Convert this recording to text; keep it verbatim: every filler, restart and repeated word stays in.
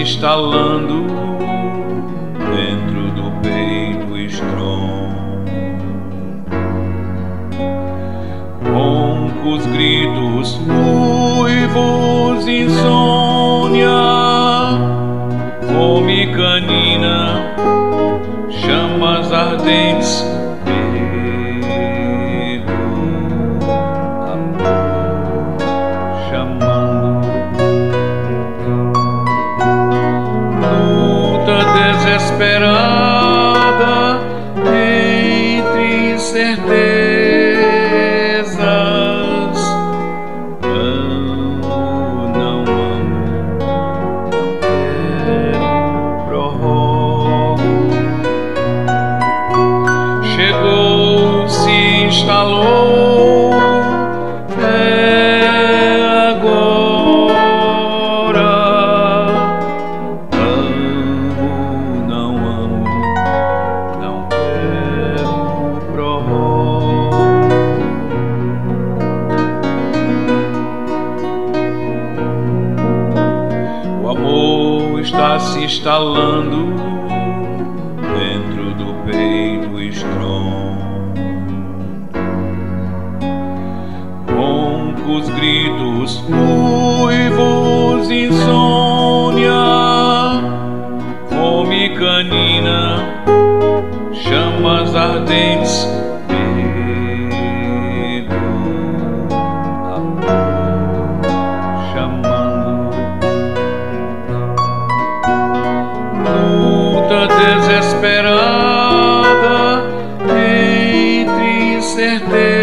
instalando dentro do peito estrondo. Roncos gritos, uivos, insônia, fome canina, chamas ardentes, medo, amor, chamando, luta desesperada entre incertezas. Amo, não amo, não quero, prorrogo. Chegou, se instalou, é agora. Amo, não amo, não quero, prorrogo. O amor está se instalando dentro do peito estrondo. Roncos gritos, uivos, insônia, fome canina, chamas ardentes, medo, amor, chamando, luta desesperada entre incertezas.